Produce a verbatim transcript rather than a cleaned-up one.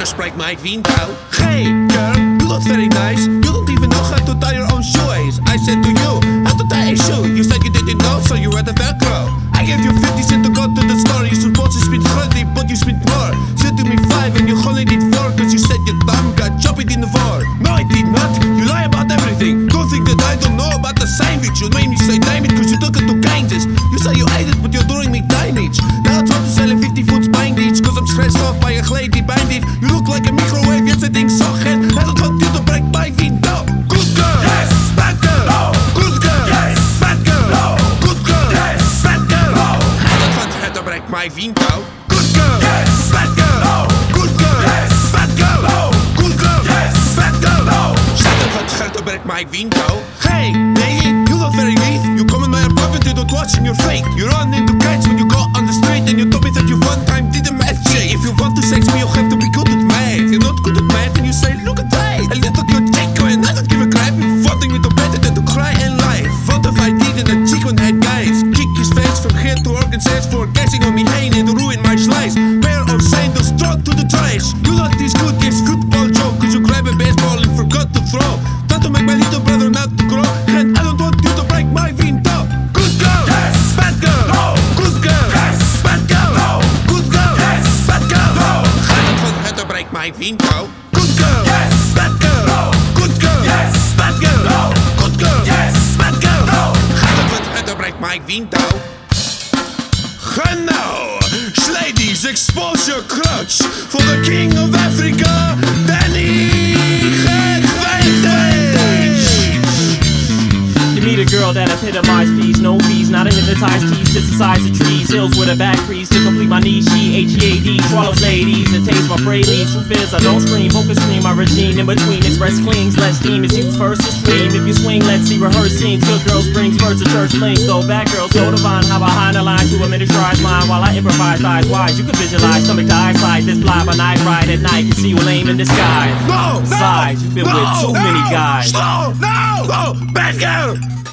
verspreid my vintrouw. Hey girl, you look very nice. You don't even know how to tie your own shoes. I said to you, how to tie a shoe. You said you didn't know, so you read the Velcro. I gave you fifty cents to go to the store. You supposed to spend thirty, but you spent more. Said to me five and you only did four, cause you said your thumb got chopped in the war. No, I did not. You lie about everything. Don't think that I don't know about the sandwich. You made me say damn it cause you took it to Kansas. You say you ate it, but you're doing me damage. Now I try to sell a fifty foot bandage, cause I'm stressed off by a lady bandit. You look like a microwave, yes, I think so, head. I don't want you to break my window. Good girl, yes, bad girl, no. Good girl, yes, bad girl, no. Good girl, yes, bad girl, no. I don't want her to break my window. Good girl, yes, bad girl, no. Good girl, yes, bad girl, no. Good girl, yes, bad girl, no. I don't want her to break my window. Hey, lady, you look very neat. You come in my apartment, you don't watch and you're fake. You run into cats when you go on the street, and you told me that you one time did a math check. If you want to sex me, you have to be good at math. You're not good at math, and you say, look at that. A little good chico, and I don't give a crap. You're wanting me to better than to cry and lie. What if I did and a chicken head guys? Kick his face from here to Arkansas for guessing on me haying and ruin my slice. Pair of sandals struck to the trash. You like this good this football joke, cause you grab a baseball and forgot to throw. Not to make my little brother not to grow. And I don't want you to break my window. Good girl, yes, bad girl, no. Good girl, yes, bad girl, no. Good girl, yes, bad girl, no. I don't want her to break my window. Good girl, yes, bad girl, no. Good girl, yes, bad girl, no. Good girl, yes, bad girl, no. I don't want her to break my window. Hello, ladies, expose your crotch for the king of Africa, Danny Gagvantage. You meet a girl that epitomized peace, no fees, not a hypnotized tease, just the size of trees, hills with a back crease to complete my niche. She H E A D swallows ladies and taste my prey leaves. Who fears I don't scream, focus scream my regime in between. Express clings, let steam is used first to stream. If you swing, let's see rehearse scenes. Good girls bring spurs to church flings, though bad girls so divine. How behind the line to a miniaturized mind while I improvise eyes wide. You can visualize stomach to eye slide. This fly by night ride at night can see you lame in disguise. No, Besides, no, you've been no, with too no, many guys. No, no, no, bad girl.